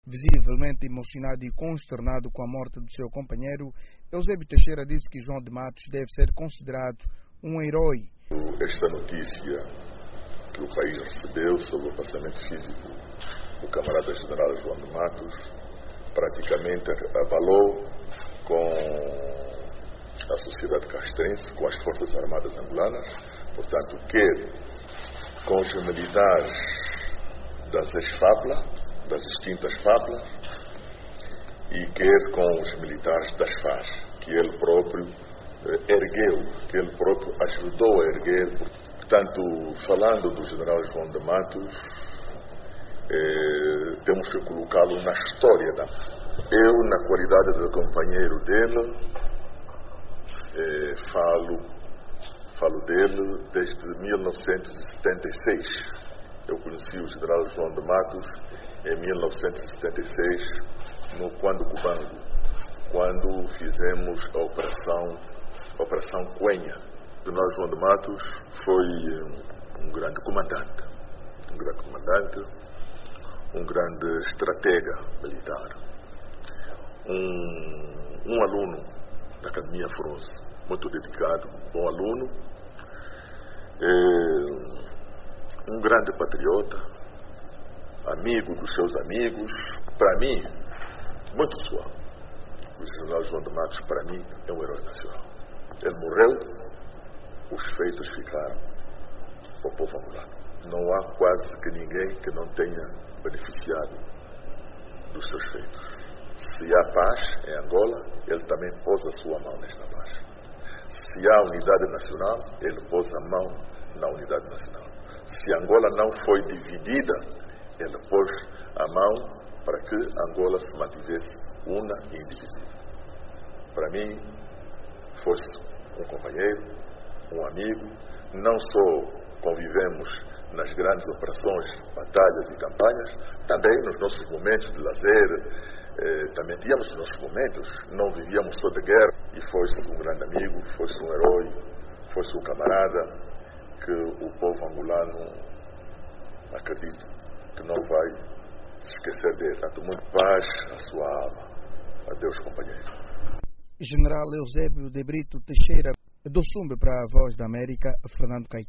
Visivelmente emocionado e consternado com a morte do seu companheiro, Eusébio Teixeira disse que João de Matos deve ser considerado um herói. Esta notícia que o país recebeu sobre o passamento físico do camarada general João de Matos praticamente abalou com a sociedade castrense, com as Forças Armadas angolanas, portanto, quer com os militares das ex-FAPLA, das extintas FAPLA, e quer com os militares das FAS, que ele próprio ergueu, que ele próprio ajudou a erguer. Portanto, falando do general João de Matos, temos que colocá-lo na história da... Eu, na qualidade de companheiro dele, falo dele desde 1976. Eu conheci o general João de Matos em 1976, no Quando Cubango, quando fizemos a Operação Coenha. O general João de Matos foi um grande comandante, um grande estratega militar, um aluno da Academia Fronse, muito dedicado, bom aluno, um grande patriota, amigo dos seus amigos. Para mim, muito pessoal, o general João de Matos, para mim, é um herói nacional. Ele morreu, os feitos ficaram para o povo angolano. Não há quase que ninguém que não tenha beneficiado dos seus feitos. Se há paz em Angola, ele também pôs a sua mão nesta paz. Se há unidade nacional, ele pôs a mão na unidade nacional. Se Angola não foi dividida, ele pôs a mão para que Angola se mantivesse una e indivisível. Para mim, fosse um companheiro, um amigo. Não só convivemos nas grandes operações, batalhas e campanhas, também nos nossos momentos de lazer, também tínhamos os nossos momentos, não vivíamos só de guerra. E fosse um grande amigo, fosse um herói, fosse um camarada que o povo angolano, acredito, que não vai se esquecer dele. Tanto muito paz à sua alma. Adeus, companheiro. General Eusébio de Brito Teixeira, do Sumbe para a Voz da América, Fernando Caetano.